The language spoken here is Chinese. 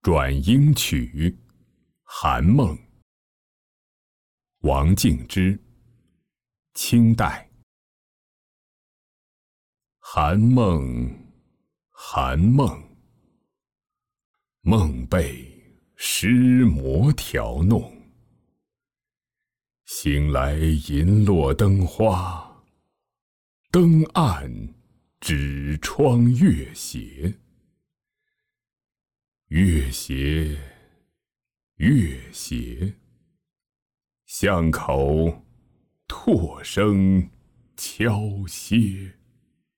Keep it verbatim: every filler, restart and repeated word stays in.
转英曲·韩梦，王敬之，清代。韩梦，韩梦，梦被诗魔调弄。醒来银落灯花，灯暗纸窗月斜。月斜，月斜，巷口唾声敲歇。